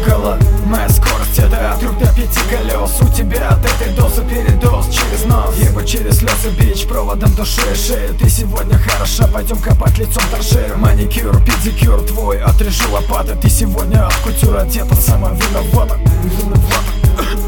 зеркало. Моя скорость это от 3 до 5 колес. У тебя от этой дозы передоз через нос, ибо через слезы бич проводом души шею. Ты сегодня хороша, пойдем копать лицом торшею. Маникюр, педикюр твой, отрежу лопаты. Ты сегодня от кутюр одета, сама виновата.